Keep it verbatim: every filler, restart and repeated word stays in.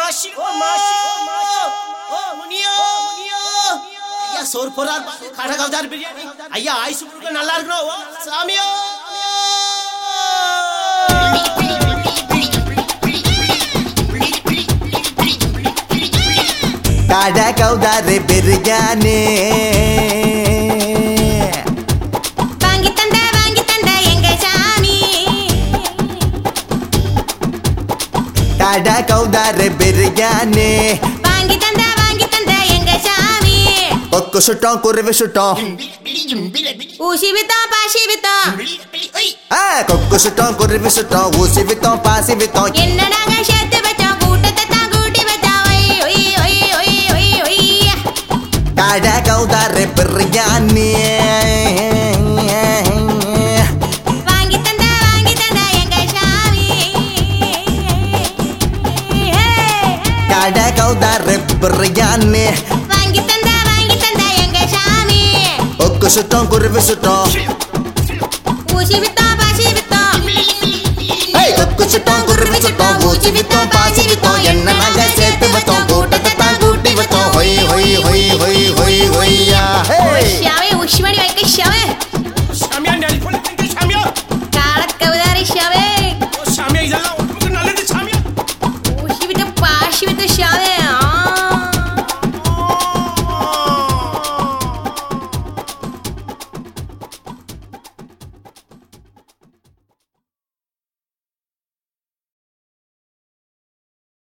மாஷி ஓ மாஷி ஓ மாஷி ஓ முனியோ முனியோ ஐயா சோறு போறார் கடகவதார் பிரியாணி ஐயா ஆயுசு முழுக்க நல்லா இருக்கணும் ஓ சாமியோ கடகவதார் பிரியாணி வாங்கி தந்த வாங்கி தந்த எங்க சாமி கடகவதார் பிரியாணி வாங்கி தந்த வாங்கி தந்த எங்க சாமி கொக்கு சுட்டோம் குருவி சுட்டோம் ஊசி வித்தோம் பாசி வித்தோம் ஆ கொக்கு சுட்டோம் குருவி சுட்டோம் ஊசி வித்தோம் பாசி வித்தோம் என்ன நாங்க சேர்த்து வச்சோம் கூட்டத்தை தான் கூட்டி வச்சோம் ஒய் ஒய் ஒய் ஒய் ஒய் ஒய் கடகவதார் பிரியாணி வாங்கி தந்த வாங்கி தந்த எங்க சாமி கடகவதார் பிரியாணி வாங்கி தந்த வாங்கி தந்த எங்க சாமி கொக்கு சுட்டோம் குருவி சுட்டோம் ஊசி வித்தோம் பாசி வித்தோம் கொக்கு சுட்டோம் குருவி சுட்டோம் ஊசி வித்தோம் பாசி வித்தோம்